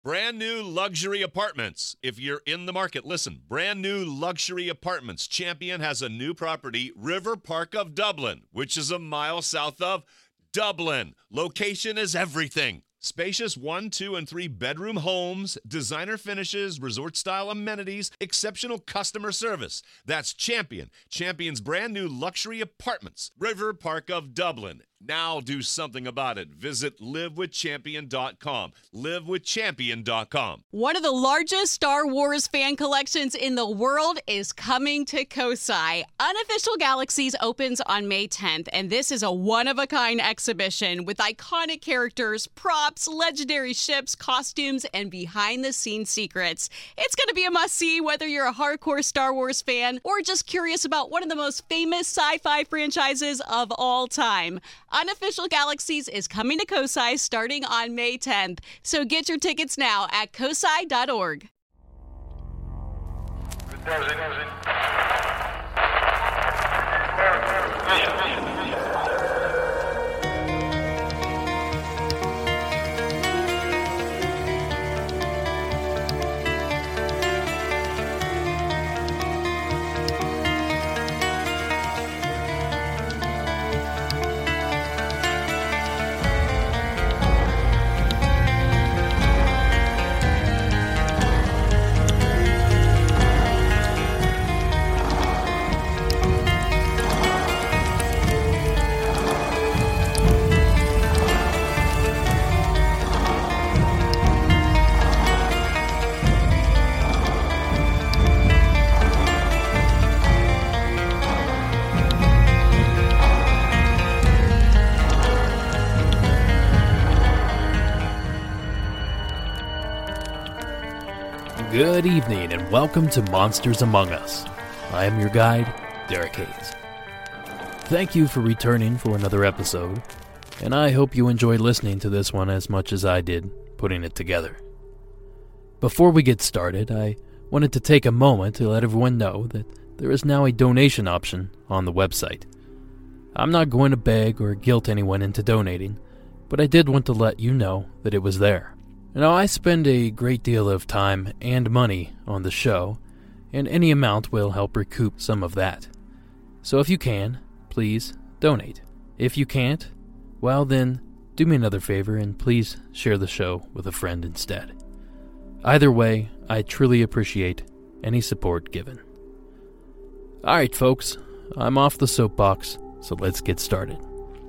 Brand new luxury apartments. If you're in the market, listen. Brand new luxury apartments. Champion has a new property, River Park of Dublin, which is a mile south of Dublin. Location is everything. Spacious 1, 2, and 3 bedroom homes, designer finishes, resort-style amenities, exceptional customer service. That's Champion. Champion's brand new luxury apartments, River Park of Dublin. Now do something about it. Visit livewithchampion.com. Livewithchampion.com. One of the largest Star Wars fan collections in the world is coming to Kosai. Unofficial Galaxies opens on May 10th, and this is a one-of-a-kind exhibition with iconic characters, props, legendary ships, costumes, and behind-the-scenes secrets. It's going to be a must-see whether you're a hardcore Star Wars fan or just curious about one of the most famous sci-fi franchises of all time. Unofficial Galaxies is coming to Kosai starting on May 10th, so get your tickets now at kosai.org. Good evening and welcome to Monsters Among Us. I am your guide, Derek Hayes. Thank you for returning for another episode, and I hope you enjoyed listening to this one as much as I did putting it together. Before we get started, I wanted to take a moment to let everyone know that there is now a donation option on the website. I'm not going to beg or guilt anyone into donating, but I did want to let you know that it was there. Now, I spend a great deal of time and money on the show, and any amount will help recoup some of that. So if you can, please donate. If you can't, well then, do me another favor and please share the show with a friend instead. Either way, I truly appreciate any support given. Alright folks, I'm off the soapbox, so let's get started.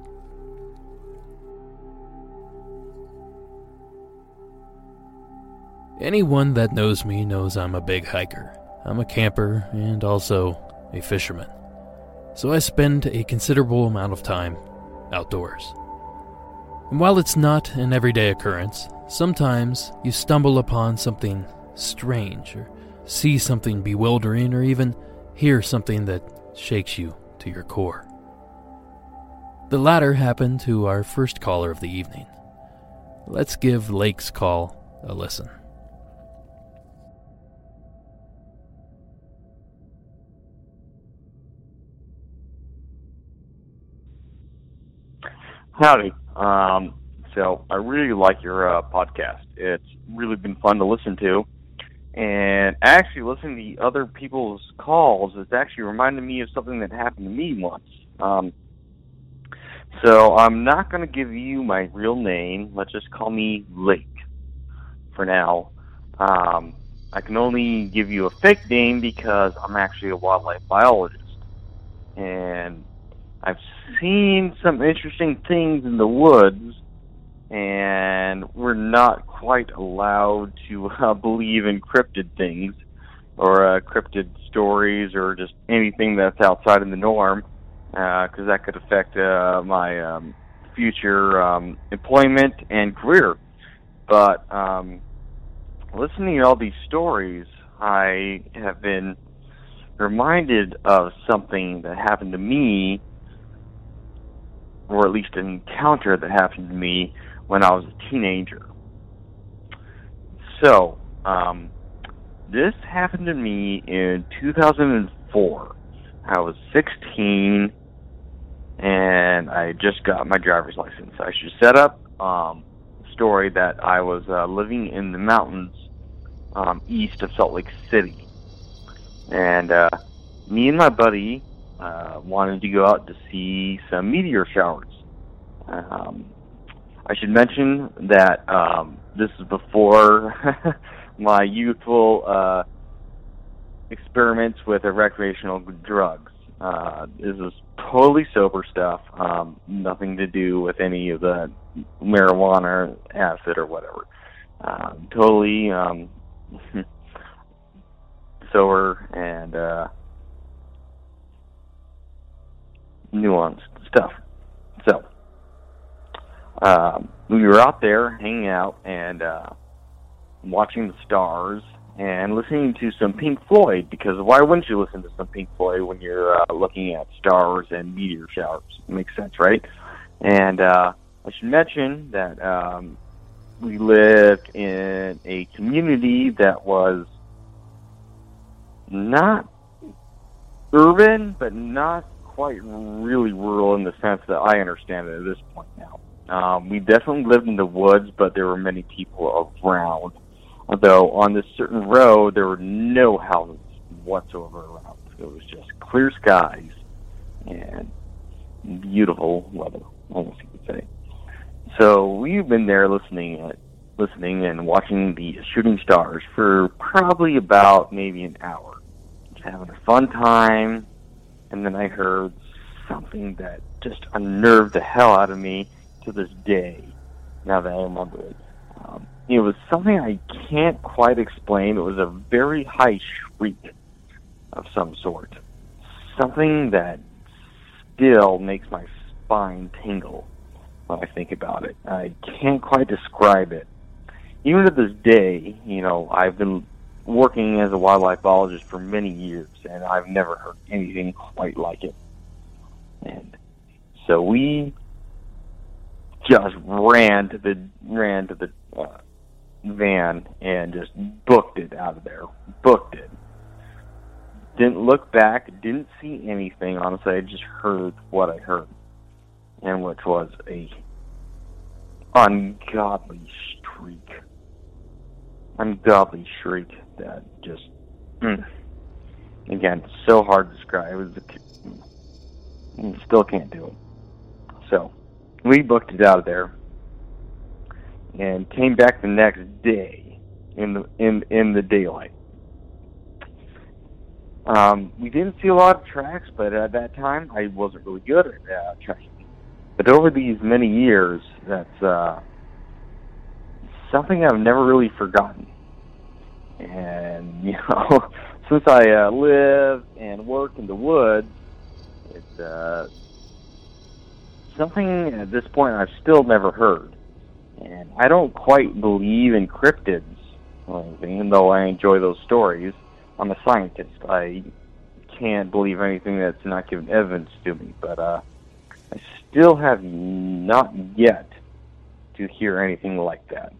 Anyone that knows me knows I'm a big hiker. I'm a camper and also a fisherman. So I spend a considerable amount of time outdoors. And while it's not an everyday occurrence, sometimes you stumble upon something strange or see something bewildering or even hear something that shakes you to your core. The latter happened to our first caller of the evening. Let's give Lake's call a listen. Howdy. So I really like your podcast. It's really been fun to listen to. And actually listening to other people's calls, it's actually reminded me of something that happened to me once. So I'm not going to give you my real name. Let's just call me Lake for now. I can only give you a fake name because I'm actually a wildlife biologist. And I've seen some interesting things in the woods, and we're not quite allowed to believe in cryptid things or cryptid stories or just anything that's outside of the norm, because that could affect my future employment and career. But listening to all these stories, I have been reminded of something that happened to me, or at least an encounter that happened to me when I was a teenager. So, this happened to me in 2004. I was 16, and I just got my driver's license. I should set up story that I was living in the mountains east of Salt Lake City. And me and my buddy wanted to go out to see some meteor showers. I should mention that this is before my youthful experiments with recreational drugs. This is totally sober stuff, nothing to do with any of the marijuana, acid, or whatever. Totally sober and nuanced stuff. So, we were out there hanging out and watching the stars and listening to some Pink Floyd, because why wouldn't you listen to some Pink Floyd when you're looking at stars and meteor showers? It makes sense, right? And I should mention that we lived in a community that was not urban, but not quite really rural in the sense that I understand it at this point now. We definitely lived in the woods, but there were many people around. Although on this certain road, there were no houses whatsoever around. It was just clear skies and beautiful weather, I guess you could say. So we've been there listening and watching the shooting stars for probably about maybe an hour. Just having a fun time. And then I heard something that just unnerved the hell out of me to this day, now that I remember it. It was something I can't quite explain. It was a very high shriek of some sort. Something that still makes my spine tingle when I think about it. I can't quite describe it. Even to this day, I've been working as a wildlife biologist for many years, and I've never heard anything quite like it. And so we just ran to the van and just booked it out of there. Booked it. Didn't look back, didn't see anything. Honestly, I just heard what I heard, and which was a ungodly shriek that just, again, so hard to describe. Still can't do it. So we booked it out of there and came back the next day in the daylight. We didn't see a lot of tracks, but at that time I wasn't really good at tracking. But over these many years, that's something I've never really forgotten. And since I live and work in the woods, it's something at this point I've still never heard. And I don't quite believe in cryptids or anything, even though I enjoy those stories. I'm a scientist. I can't believe anything that's not given evidence to me. But I still have not yet to hear anything like that.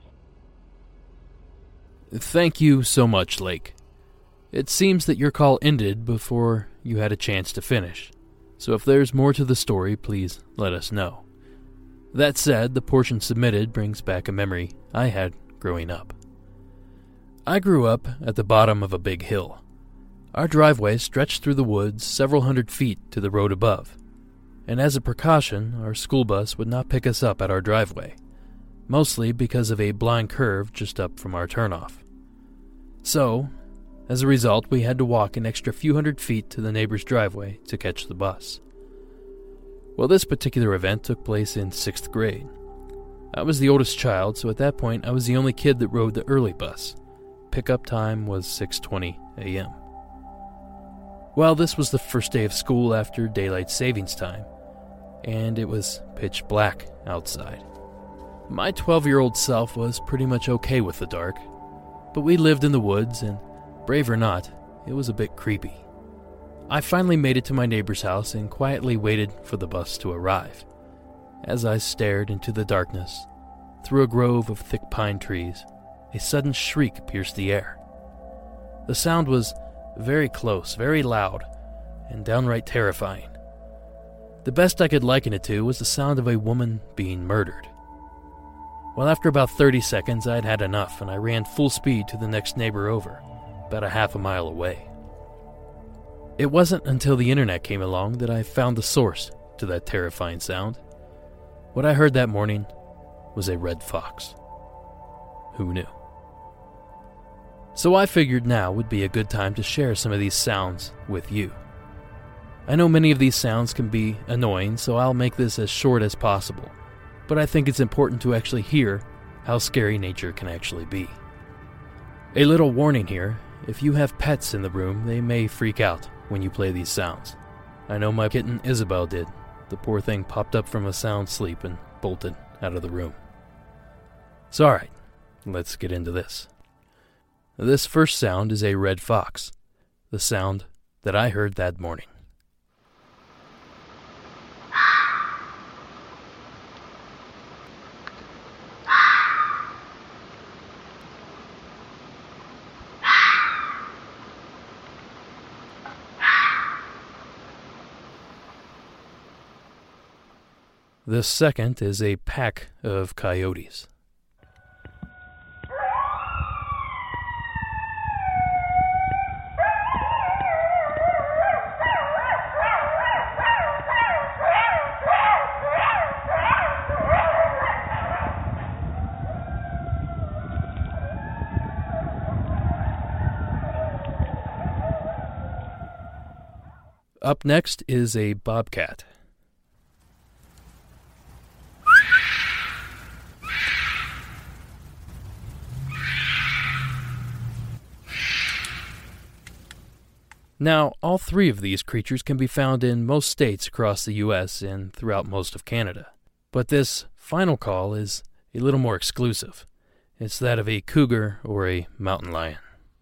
Thank you so much, Lake. It seems that your call ended before you had a chance to finish. So if there's more to the story, please let us know. That said, the portion submitted brings back a memory I had growing up. I grew up at the bottom of a big hill. Our driveway stretched through the woods several hundred feet to the road above, and as a precaution, our school bus would not pick us up at our driveway, mostly because of a blind curve just up from our turnoff. So, as a result, we had to walk an extra few hundred feet to the neighbor's driveway to catch the bus. Well, this particular event took place in 6th grade. I was the oldest child, so at that point I was the only kid that rode the early bus. Pickup time was 6:20 a.m. Well, this was the first day of school after daylight savings time, and it was pitch black outside. My 12-year-old self was pretty much okay with the dark, but we lived in the woods, and brave or not, it was a bit creepy. I finally made it to my neighbor's house and quietly waited for the bus to arrive. As I stared into the darkness, through a grove of thick pine trees, a sudden shriek pierced the air. The sound was very close, very loud, and downright terrifying. The best I could liken it to was the sound of a woman being murdered. Well, after about 30 seconds, I'd had enough, and I ran full speed to the next neighbor over, about a half a mile away. It wasn't until the internet came along that I found the source to that terrifying sound. What I heard that morning was a red fox. Who knew? So I figured now would be a good time to share some of these sounds with you. I know many of these sounds can be annoying, so I'll make this as short as possible. But I think it's important to actually hear how scary nature can actually be. A little warning here, if you have pets in the room, they may freak out when you play these sounds. I know my kitten Isabel did. The poor thing popped up from a sound sleep and bolted out of the room. So alright, let's get into this. This first sound is a red fox, the sound that I heard that morning. The second is a pack of coyotes. Up next is a bobcat. Now, all three of these creatures can be found in most states across the U.S. and throughout most of Canada. But this final call is a little more exclusive. It's that of a cougar or a mountain lion.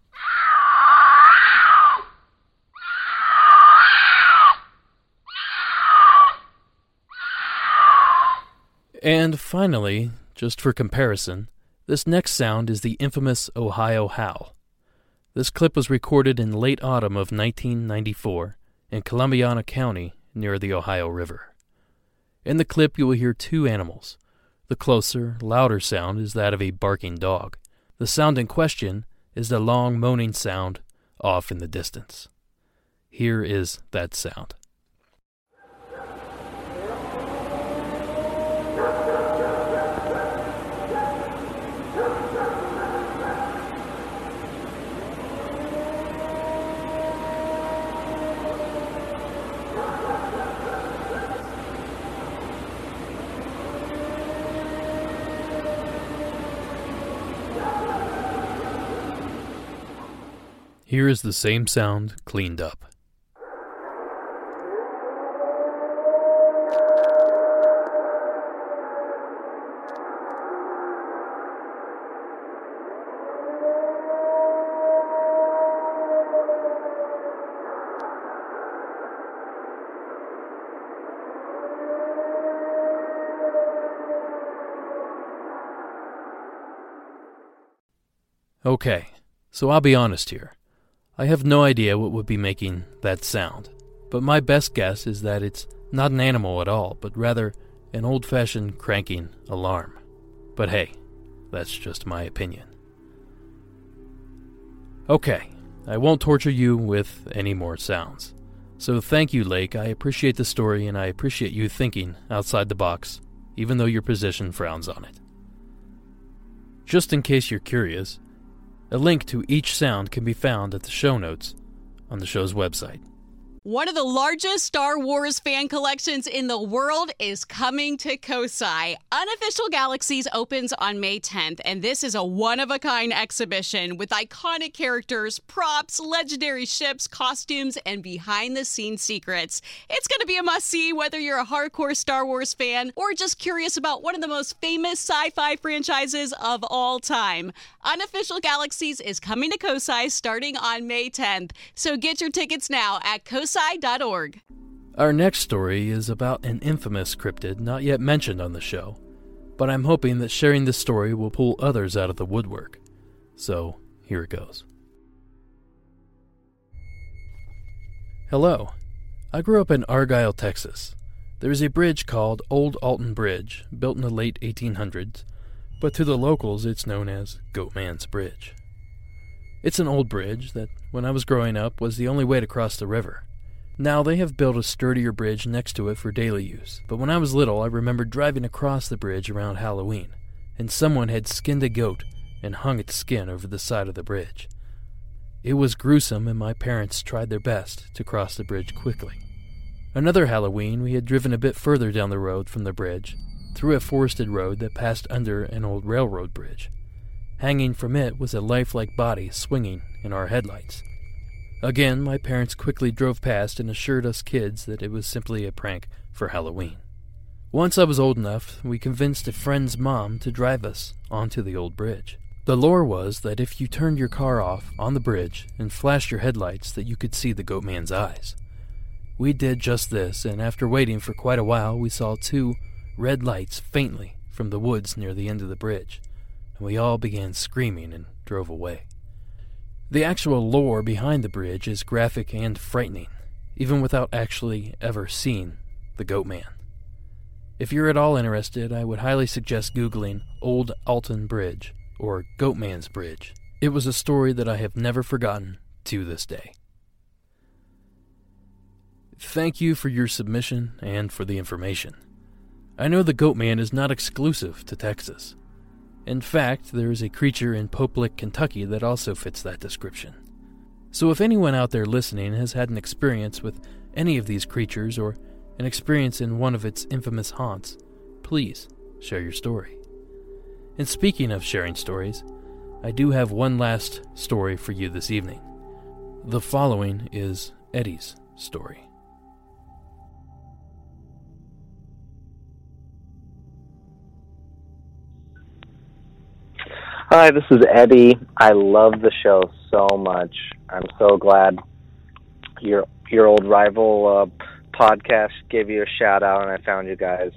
And finally, just for comparison, this next sound is the infamous Ohio howl. This clip was recorded in late autumn of 1994 in Columbiana County near the Ohio River. In the clip you will hear two animals. The closer, louder sound is that of a barking dog. The sound in question is the long moaning sound off in the distance. Here is that sound. Here is the same sound cleaned up. Okay, so I'll be honest here. I have no idea what would be making that sound, but my best guess is that it's not an animal at all, but rather an old-fashioned cranking alarm. But hey, that's just my opinion. Okay, I won't torture you with any more sounds. So thank you, Lake. I appreciate the story, and I appreciate you thinking outside the box, even though your position frowns on it. Just in case you're curious, a link to each sound can be found at the show notes on the show's website. One of the largest Star Wars fan collections in the world is coming to Kosai. Unofficial Galaxies opens on May 10th, and this is a one-of-a-kind exhibition with iconic characters, props, legendary ships, costumes, and behind-the-scenes secrets. It's going to be a must-see whether you're a hardcore Star Wars fan or just curious about one of the most famous sci-fi franchises of all time. Unofficial Galaxies is coming to Kosai starting on May 10th, so get your tickets now at kosai.org. Our next story is about an infamous cryptid not yet mentioned on the show, but I'm hoping that sharing this story will pull others out of the woodwork. So, here it goes. Hello. I grew up in Argyle, Texas. There is a bridge called Old Alton Bridge, built in the late 1800s, but to the locals it's known as Goatman's Bridge. It's an old bridge that, when I was growing up, was the only way to cross the river. Now they have built a sturdier bridge next to it for daily use, but when I was little I remember driving across the bridge around Halloween, and someone had skinned a goat and hung its skin over the side of the bridge. It was gruesome, and my parents tried their best to cross the bridge quickly. Another Halloween, we had driven a bit further down the road from the bridge, through a forested road that passed under an old railroad bridge. Hanging from it was a lifelike body swinging in our headlights. Again, my parents quickly drove past and assured us kids that it was simply a prank for Halloween. Once I was old enough, we convinced a friend's mom to drive us onto the old bridge. The lore was that if you turned your car off on the bridge and flashed your headlights, that you could see the Goatman's eyes. We did just this, and after waiting for quite a while, we saw 2 red lights faintly from the woods near the end of the bridge, and we all began screaming and drove away. The actual lore behind the bridge is graphic and frightening, even without actually ever seeing the Goatman. If you're at all interested, I would highly suggest Googling Old Alton Bridge or Goatman's Bridge. It was a story that I have never forgotten to this day. Thank you for your submission and for the information. I know the Goatman is not exclusive to Texas. In fact, there is a creature in Pope Lick, Kentucky that also fits that description. So if anyone out there listening has had an experience with any of these creatures or an experience in one of its infamous haunts, please share your story. And speaking of sharing stories, I do have one last story for you this evening. The following is Eddie's story. Hi, this is Eddie. I love the show so much. I'm so glad your old rival podcast gave you a shout out and I found you guys.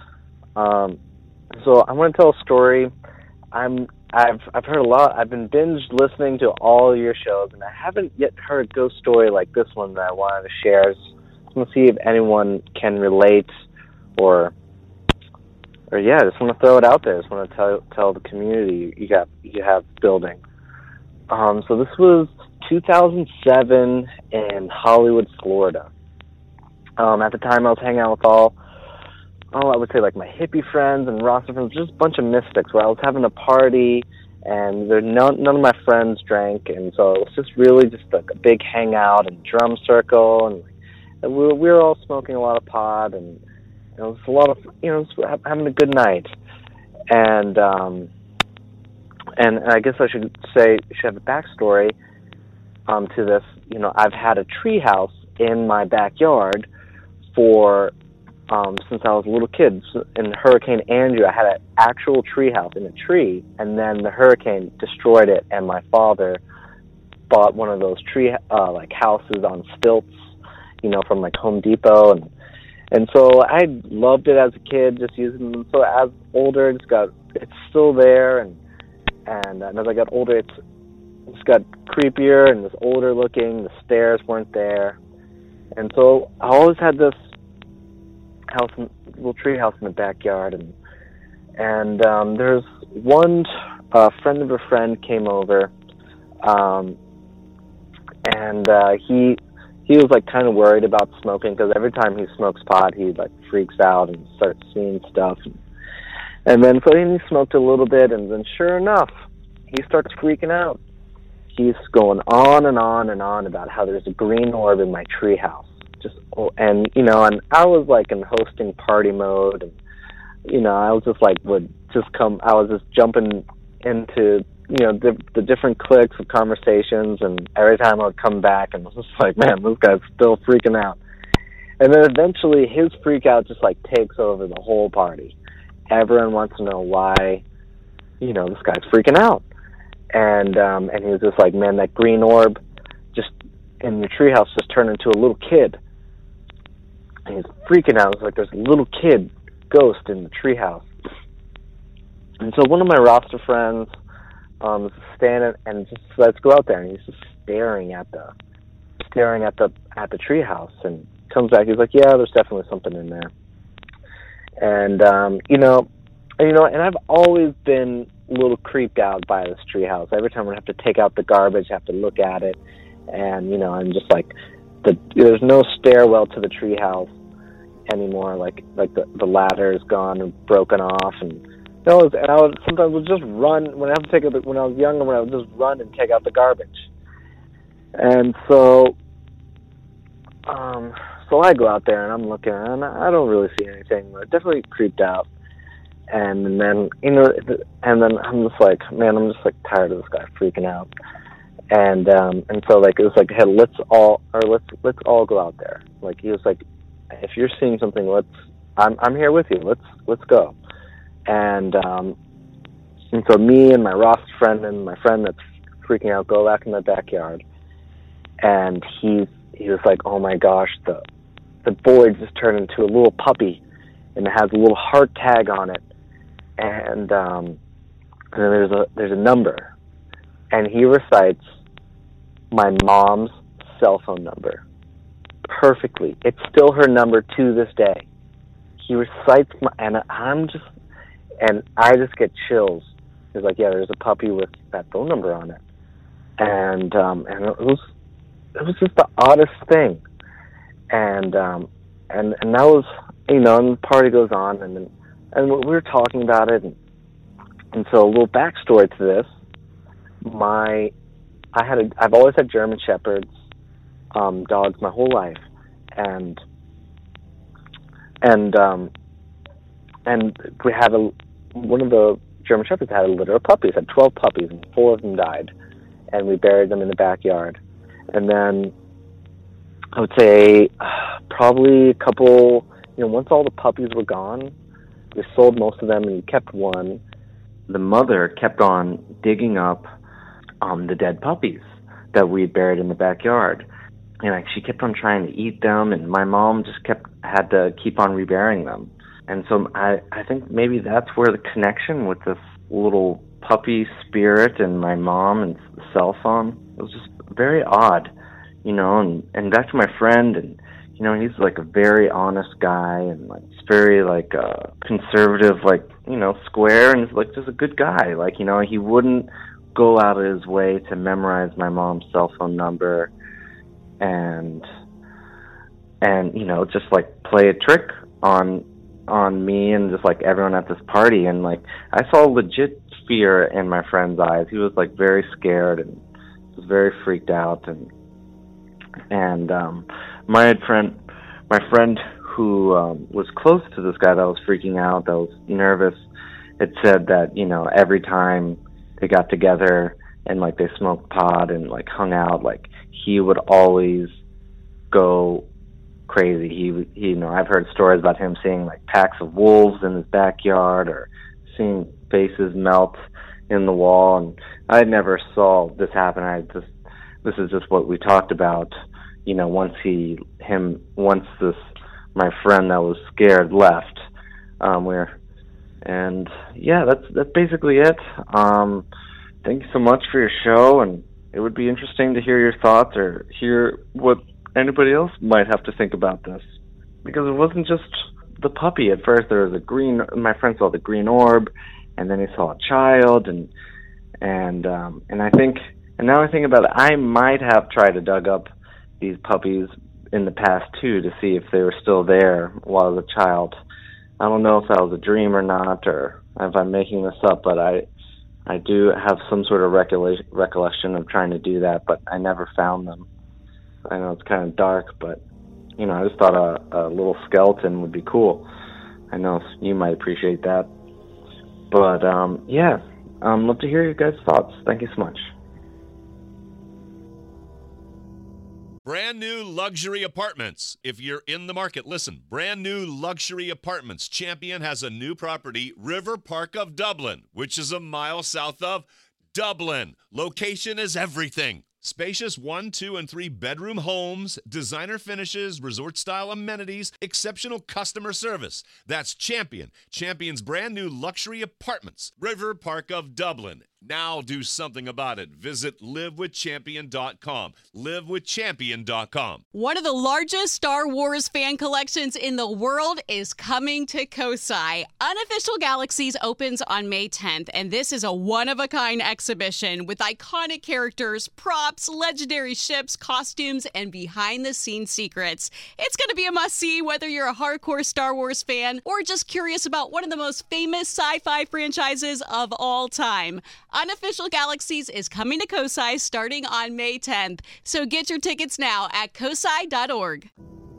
So I want to tell a story. I've heard a lot. I've been binge listening to all your shows, and I haven't yet heard a ghost story like this one that I wanted to share. Just want to see if anyone can relate, or yeah, just want to throw it out there. Just want to tell the community you have building. So this was 2007 in Hollywood, Florida. At the time, I was hanging out with I would say like my hippie friends and roster friends, just a bunch of mystics. Where I was having a party, and none of my friends drank, and so it was just really just like a big hangout and drum circle, and we were all smoking a lot of pot, and it was a lot of having a good night, and I guess I should have a backstory to this. I've had a tree house in my backyard for since I was a little kid. In Hurricane Andrew, I had an actual tree house in a tree, and then the hurricane destroyed it, and my father bought one of those tree like houses on stilts, from like Home Depot, and so I loved it as a kid, just using them. So as older, it's still there, and as I got older, it's got creepier and it's older looking. The stairs weren't there, and so I always had this little tree house in the backyard, and there's one friend of a friend came over, and he was like kind of worried about smoking, because every time he smokes pot he like freaks out and starts seeing stuff, and then so he smoked a little bit, and then sure enough he starts freaking out. He's going on and on and on about how there's a green orb in my tree house. And I was like in hosting party mode, and I was just like I was just jumping into the different cliques of conversations, and every time I would come back and was just like, man, this guy's still freaking out. And then eventually his freak out just like takes over the whole party. Everyone wants to know why this guy's freaking out, and he was just like, man, that green orb just in your treehouse just turned into a little kid. And he's freaking out. It's like there's a little kid ghost in the treehouse. And so one of my roster friends is standing and just let's go out there, and he's just staring at the treehouse, and comes back. He's like, yeah, there's definitely something in there. And and I've always been a little creeped out by this treehouse. Every time I have to take out the garbage, I have to look at it, and I'm just like, there's no stairwell to the treehouse anymore. Like the ladder is gone and broken off, and and I would sometimes just run when I have to take it. When I was younger, when I would just run and take out the garbage, and so I go out there and I'm looking, and I don't really see anything, but definitely creeped out. And then I'm just like, man, I'm just like tired of this guy freaking out. And so like it was like, hey, let's all go out there. Like he was like, if you're seeing something, I'm here with you. Let's go. And so me and my Ross friend and my friend that's freaking out go back in the backyard. And he was like, oh my gosh, the boy just turned into a little puppy, and it has a little heart tag on it. And then there's a number, and he recites my mom's cell phone number perfectly. It's still her number to this day. He recites and I just get chills. He's like, yeah, there's a puppy with that phone number on it, and it was just the oddest thing, and that was, and the party goes on, and we were talking about it, and so a little backstory to this. I've always had German Shepherds, dogs my whole life, and we had one of the German Shepherds had a litter of puppies, had 12 puppies, and 4 of them died, and we buried them in the backyard. And then I would say probably a couple, once all the puppies were gone, we sold most of them and we kept one. The mother kept on digging up the dead puppies that we buried in the backyard. And she kept on trying to eat them, and my mom just had to keep on reburying them. And so I think maybe that's where the connection with this little puppy spirit and my mom and the cell phone, it was just very odd, and back to my friend, and he's like a very honest guy, and like he's very like conservative, like square, and like just a good guy. Like he wouldn't go out of his way to memorize my mom's cell phone number, and just like play a trick on me and just like everyone at this party. And like I saw legit fear in my friend's eyes. He was like very scared and was very freaked out, and my friend who was close to this guy that was freaking out, that was nervous, had said that every time they got together and like they smoked pot and like hung out, like he would always go crazy. He I've heard stories about him seeing like packs of wolves in his backyard, or seeing faces melt in the wall. And I never saw this happen. This is just what we talked about. Once my friend that was scared left, that's basically it. Thank you so much for your show, and it would be interesting to hear your thoughts or hear what anybody else might have to think about this, because it wasn't just the puppy. At first there was my friend saw the green orb, and then he saw a child, and I think, and now I think about it, I might have tried to dug up these puppies in the past too, to see if they were still there while I was a child. I don't know if that was a dream or not, or if I'm making this up, but I do have some sort of recollection of trying to do that, but I never found them. I know it's kind of dark, but I just thought a little skeleton would be cool. I know you might appreciate that. But love to hear your guys' thoughts. Thank you so much. Brand new luxury apartments. If you're in the market, listen. Brand new luxury apartments. Champion has a new property, River Park of Dublin, which is a mile south of Dublin. Location is everything. Spacious 1, 2, and 3 bedroom homes, designer finishes, resort-style amenities, exceptional customer service. That's Champion. Champion's brand new luxury apartments. River Park of Dublin. Now do something about it. Visit livewithchampion.com. livewithchampion.com. One of the largest Star Wars fan collections in the world is coming to Kosai. Unofficial Galaxies opens on May 10th, and this is a one-of-a-kind exhibition with iconic characters, props, legendary ships, costumes, and behind-the-scenes secrets. It's going to be a must-see whether you're a hardcore Star Wars fan or just curious about one of the most famous sci-fi franchises of all time. Unofficial Galaxies is coming to Kosai starting on May 10th, so get your tickets now at kosai.org.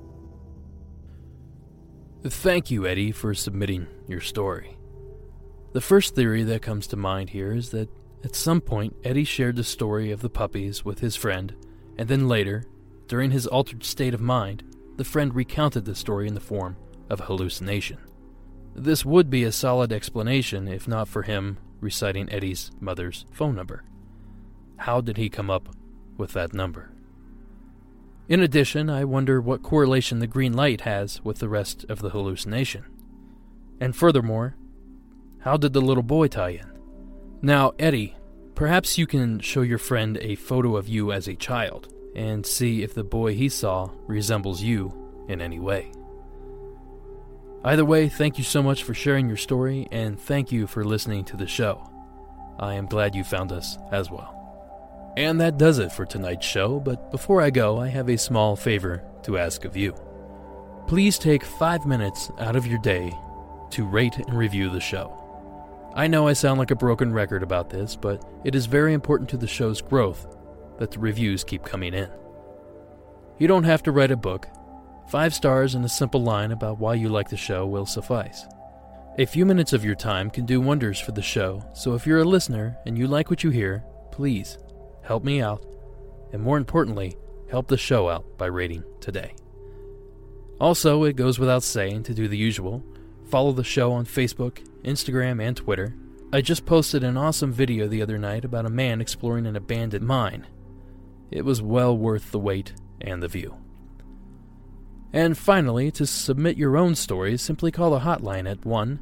Thank you, Eddie, for submitting your story. The first theory that comes to mind here is that at some point Eddie shared the story of the puppies with his friend, and then later, during his altered state of mind, the friend recounted the story in the form of a hallucination. This would be a solid explanation if not for him reciting Eddie's mother's phone number. How did he come up with that number? In addition, I wonder what correlation the green light has with the rest of the hallucination. And furthermore, how did the little boy tie in? Now, Eddie, perhaps you can show your friend a photo of you as a child and see if the boy he saw resembles you in any way. Either way, thank you so much for sharing your story, and thank you for listening to the show. I am glad you found us as well. And that does it for tonight's show, but before I go, I have a small favor to ask of you. Please take 5 minutes out of your day to rate and review the show. I know I sound like a broken record about this, but it is very important to the show's growth that the reviews keep coming in. You don't have to write a book. 5 stars and a simple line about why you like the show will suffice. A few minutes of your time can do wonders for the show, so if you're a listener and you like what you hear, please help me out, and more importantly, help the show out by rating today. Also, it goes without saying to do the usual. Follow the show on Facebook, Instagram, and Twitter. I just posted an awesome video the other night about a man exploring an abandoned mine. It was well worth the wait and the view. And finally, to submit your own stories, simply call the hotline at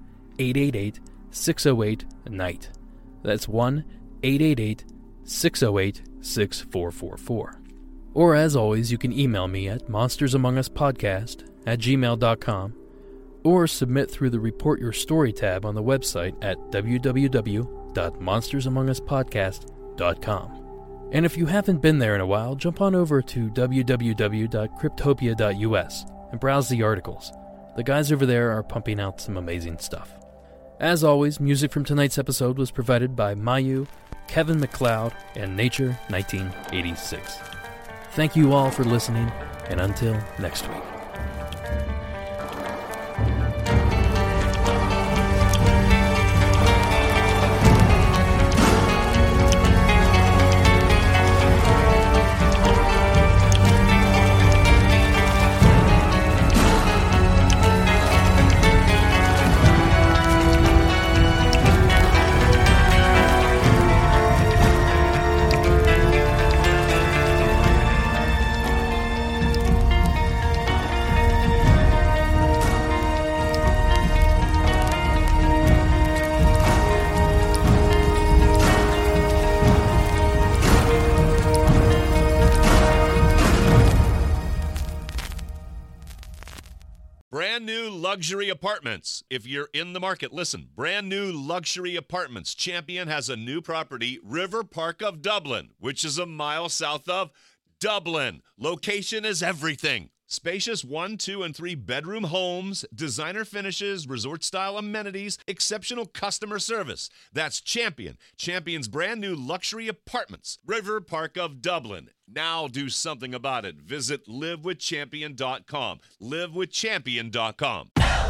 1-888-608-NIGHT. That's 1-888-608-6444. Or as always, you can email me at monstersamonguspodcast@gmail.com or submit through the Report Your Story tab on the website at www.monstersamonguspodcast.com. And if you haven't been there in a while, jump on over to www.cryptopia.us and browse the articles. The guys over there are pumping out some amazing stuff. As always, music from tonight's episode was provided by Mayu, Kevin MacLeod, and Nature 1986. Thank you all for listening, and until next week. Brand new luxury apartments. If you're in the market, listen. Brand new luxury apartments. Champion has a new property, River Park of Dublin, which is a mile south of Dublin. Location is everything. Spacious 1, 2, and 3 bedroom homes, designer finishes, resort-style amenities, exceptional customer service. That's Champion. Champion's brand new luxury apartments. River Park of Dublin. Now do something about it. Visit livewithchampion.com. livewithchampion.com.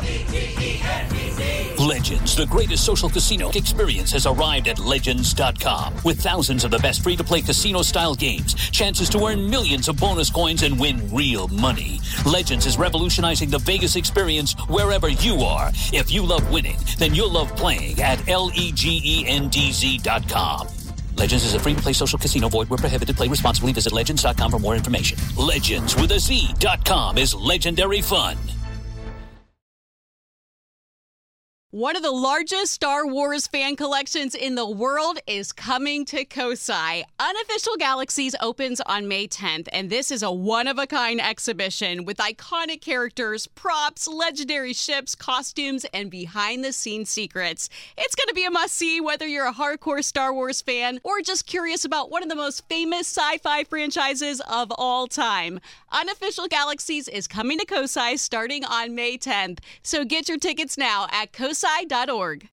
Legends, the greatest social casino experience, has arrived at Legends.com. With thousands of the best free-to-play casino-style games, chances to earn millions of bonus coins and win real money. Legends is revolutionizing the Vegas experience wherever you are. If you love winning, then you'll love playing at LEGENDZ.com. Legends is a free-to-play social casino. Void where prohibited. Play responsibly. Visit Legends.com for more information. Legends with a Z.com is legendary fun. One of the largest Star Wars fan collections in the world is coming to Kosai. Unofficial Galaxies opens on May 10th, and this is a one-of-a-kind exhibition with iconic characters, props, legendary ships, costumes, and behind-the-scenes secrets. It's going to be a must-see whether you're a hardcore Star Wars fan or just curious about one of the most famous sci-fi franchises of all time. Unofficial Galaxies is coming to Kosai starting on May 10th, so get your tickets now at kosai.org.